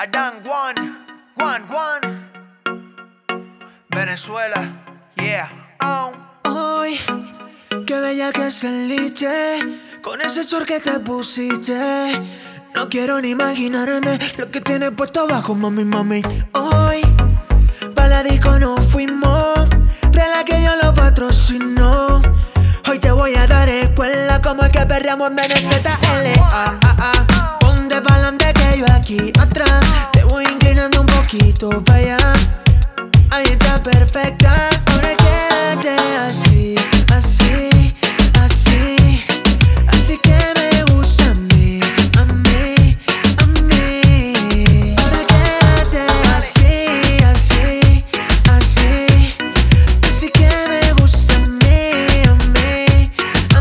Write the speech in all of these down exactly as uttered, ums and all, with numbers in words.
Adán Juan, Juan, Juan, Venezuela, yeah, oh. Hoy, qué bella que saliste, con ese short que te pusiste. No quiero ni imaginarme lo que tienes puesto abajo, mami, mami. Hoy, pa' la disco nos fuimos, regla que yo lo patrocino. Hoy te voy a dar escuela como es que perreamos en Venezuela. Ah, ah, ah. Ponte pa'lante que yo aquí atrás te voy inclinando un poquito pa' allá. Ahí está perfecta, ahora quédate así, así, así. Así que me gusta a mí, a mí, a mí. Ahora quédate así, así, así. Así que me gusta a mí, a mí, a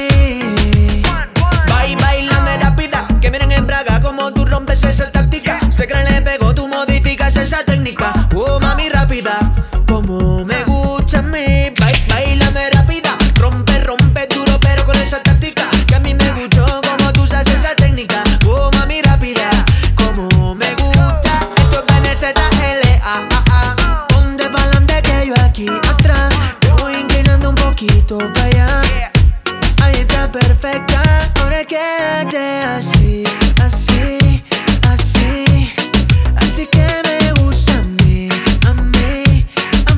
mí. Bye, bailame rápida, que miren en Braga como tú rompes esa táctica. Sé que le pego, tú modificas esa técnica. Oh, mami rápida, como me gusta a mí. Bye, bailame rápida, rompe, rompe duro pero con esa táctica. Que a mí me gustó como tú usas esa técnica. Oh, mami rápida, como me gusta. Esto es Venezuela, L A A A. Ponte pa'lante que yo aquí atrás te voy inclinando un poquito pa' allá. Ahí está perfecta, ahora quédate así, así, así. Así que me gusta a mí, a mí, a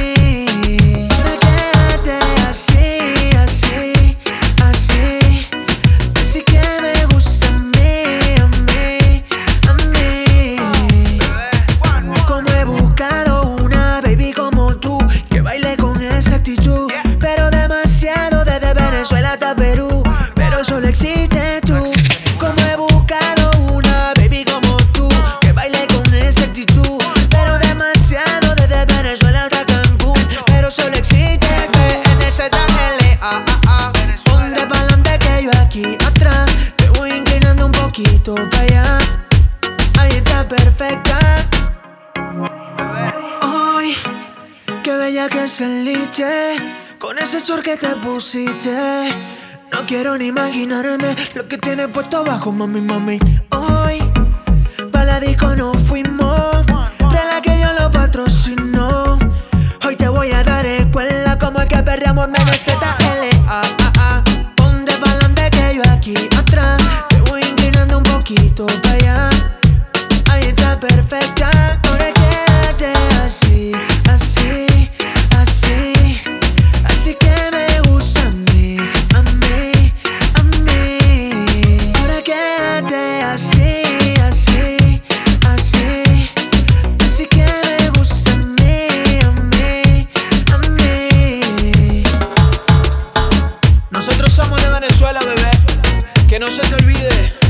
mí. Ahora quédate así, así, así. Así que me gusta a mí, a mí, a mí. Como he buscado una baby como tú, que baile con esa actitud, pero demasiado desde Venezuela hasta Perú, pero solo existe tú. Como he buscado una baby como tú, que baile con esa actitud, pero demasiado desde Venezuela hasta Cancún, pero solo existe tú. En ese L A A A. Ponte pa'lante que yo aquí atrás te voy inclinando un poquito pa' allá. Ahí está perfecta. Hoy, qué bella que saliste, con ese short que te pusiste. No quiero ni imaginarme lo que tienes puesto abajo, mami, mami. Hoy, pa' la disco nos fuimos, regla que yo lo patrocino. Hoy te voy a dar escuela como es que perreamos en Venezuela. L A A A. Ponte pa'lante que yo aquí atrás te voy inclinando un poquito pa' allá. Ahí está perfecta, ahora quédate así, así, así. Así que me gusta a mí, a mí, a mí. Ahora quédate así, así, así. Así que me gusta a mí, a mí, a mí. Nosotros somos de Venezuela, bebé. Que no se te olvide.